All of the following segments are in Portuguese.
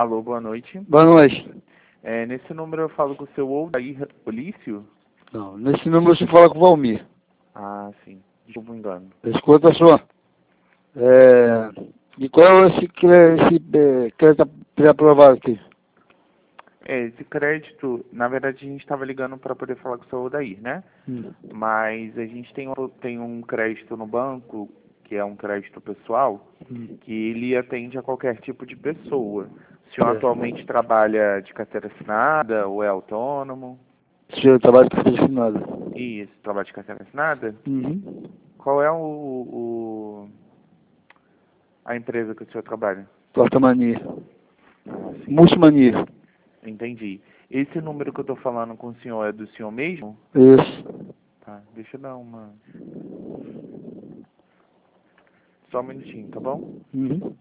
Alô, boa noite. Boa noite. Nesse número eu falo com o seu Odair Polício? Não, nesse número você fala com o Valmir. Ah, sim. Desculpa o engano. Escuta só. E qual é esse crédito pré-aprovado aqui? Esse crédito, na verdade a gente estava ligando para poder falar com o seu Odair, né? Mas a gente tem um crédito no banco, que é um crédito pessoal, que ele atende a qualquer tipo de pessoa. O senhor atualmente trabalha de carteira assinada ou é autônomo? O senhor trabalha com carteira assinada. Isso, trabalha de carteira assinada? Uhum. Qual é a empresa que o senhor trabalha? Porta-mania. Ah, sim. Multimania. Entendi. Esse número que eu tô falando com o senhor é do senhor mesmo? Isso. Tá, deixa eu dar uma... Só um minutinho, tá bom? Uhum.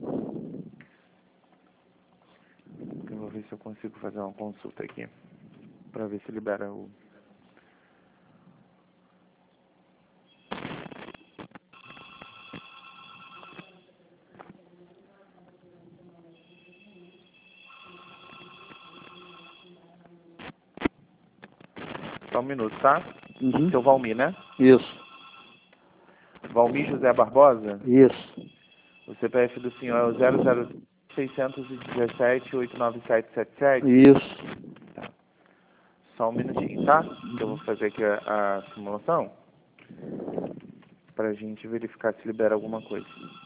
Eu vou ver se eu consigo fazer uma consulta aqui. Pra ver se libera o... Só um minuto, tá? Uhum. Seu Valmir, né? Isso. Valmir José Barbosa? Isso. O CPF do senhor é o 0061178977? Isso. Tá. Só um minutinho, tá? Que eu vou fazer aqui a simulação. Pra gente verificar se libera alguma coisa.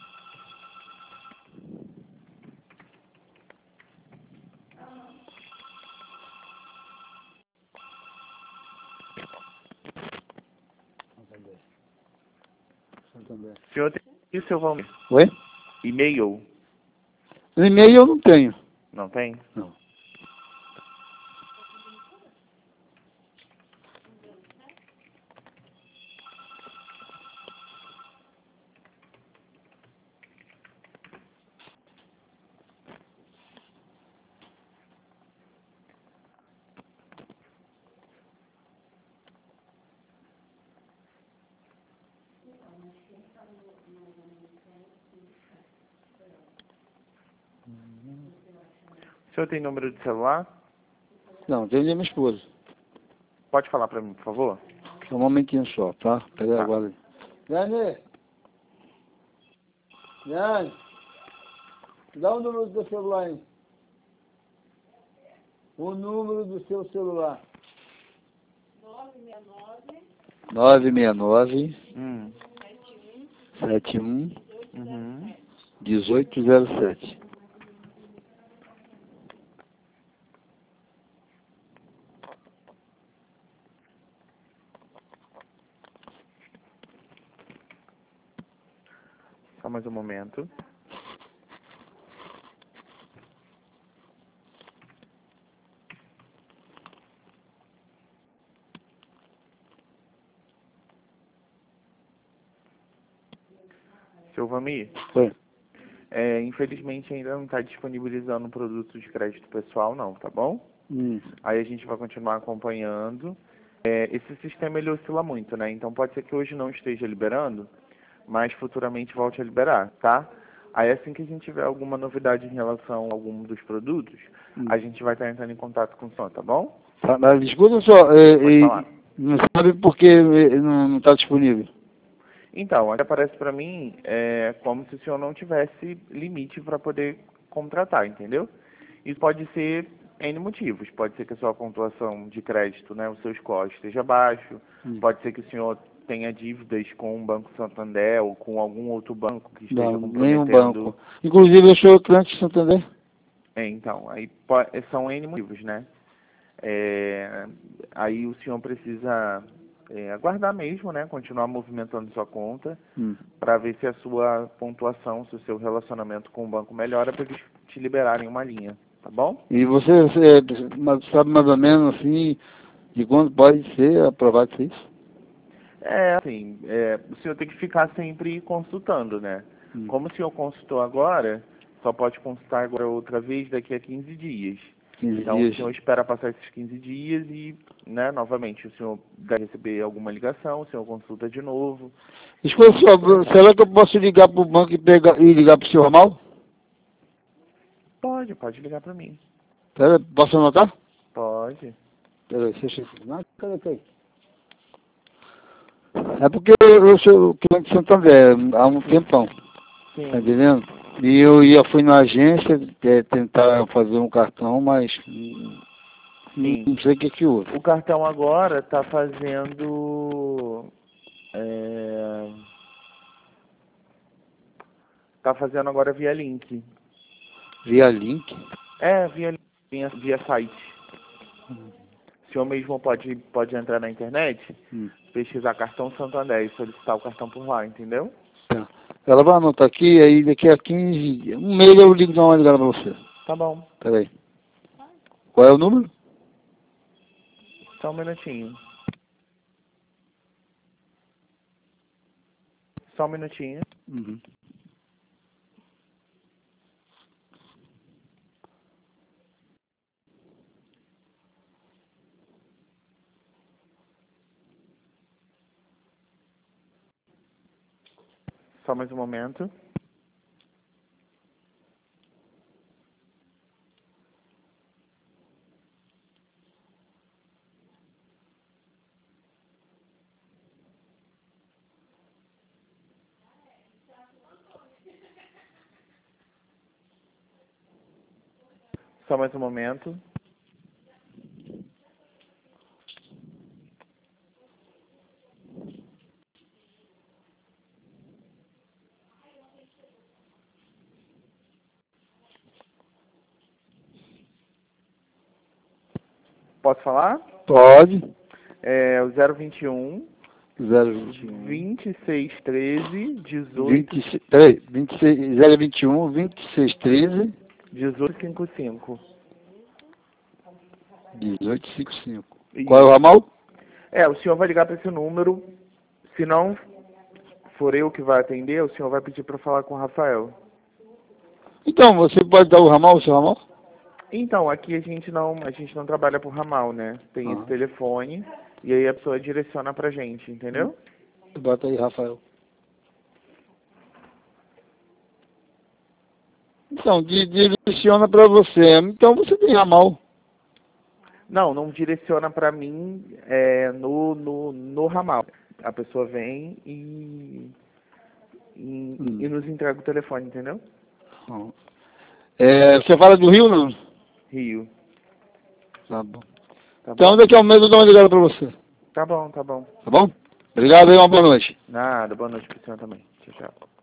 Senhor, tem o seu Valmir? Oi? E-mail? No e-mail eu não tenho. Não tem? Não. O senhor tem número de celular? Não, tem de minha esposa. Pode falar pra mim, por favor? Só um momentinho só, tá? Peraí Tá. agora. Jane! Jane! Dá o número do seu celular aí. O número do seu celular. 969 71 1807. Só mais um momento. Seu Vamir, Oi. infelizmente ainda não está disponibilizando o produto de crédito pessoal não, tá bom? Aí a gente vai continuar acompanhando. Esse sistema ele oscila muito, né? Então pode ser que hoje não esteja liberando, mas futuramente volte a liberar, tá? Aí assim que a gente tiver alguma novidade em relação a algum dos produtos, a gente vai estar entrando em contato com o senhor, tá bom? Tá, mas escuta só, Pode falar. não sabe por que não está disponível? Então, aqui aparece para mim como se o senhor não tivesse limite para poder contratar, entendeu? Isso pode ser N motivos. Pode ser que a sua pontuação de crédito, né, o seu score esteja baixo. Pode ser que o senhor tenha dívidas com o Banco Santander ou com algum outro banco que esteja Não, nenhum comprometendo. banco. Inclusive eu sou cliente de Santander. Então, aí são N motivos, né? Aí o senhor precisa aguardar mesmo, né? Continuar movimentando sua conta para ver se a sua pontuação, se o seu relacionamento com o banco melhora para eles te liberarem uma linha, tá bom? E você sabe mais ou menos assim de quando pode ser aprovado isso? Assim, o senhor tem que ficar sempre consultando, né? Como o senhor consultou agora, só pode consultar agora outra vez daqui a 15 dias. 15 Então, dias. o senhor espera passar esses 15 dias e, né, novamente, o senhor deve receber alguma ligação, o senhor consulta de novo. Escuta só, será que eu posso ligar para o banco e ligar para o senhor Ramal? Pode ligar pra mim. Pera, posso anotar? Pode. Peraí, deixa eu... Não, cadê? É porque eu sou cliente de Santander há um tempão, Sim. tá entendendo? E fui na agência tentar fazer um cartão, mas Sim. não sei o que houve. O cartão agora tá fazendo... Tá fazendo agora via link. Via link? Via site. O senhor mesmo pode entrar na internet, pesquisar cartão Santander e solicitar o cartão por lá, entendeu? Tá. Ela vai anotar aqui, aí daqui a 15 dias, um mês eu ligo, dar uma ligada pra você. Tá bom. Peraí. Qual é o número? Só um minutinho. Só um minutinho. Uhum. Só mais um momento. Só mais um momento. Posso falar? Pode. É o 021 021. 2613 18. Peraí, 021 2613 1855. 1855. Qual é o ramal? O senhor vai ligar para esse número. Se não for eu que vai atender, o senhor vai pedir para falar com o Rafael. Então, você pode dar o ramal, o seu ramal? Então, aqui a gente não trabalha por ramal, né? Tem esse telefone e aí a pessoa direciona pra gente, entendeu? Bota aí, Rafael. Então, direciona pra você. Então você tem ramal. Não direciona pra mim no ramal. A pessoa vem e nos entrega o telefone, entendeu? Você fala do Rio, não? Rio. Tá bom. Tá Então bom? daqui a um mês eu dou uma ligada pra você. Tá bom. Tá bom? Obrigado aí, uma boa noite. Nada, boa noite pro senhor também. Tchau, tchau.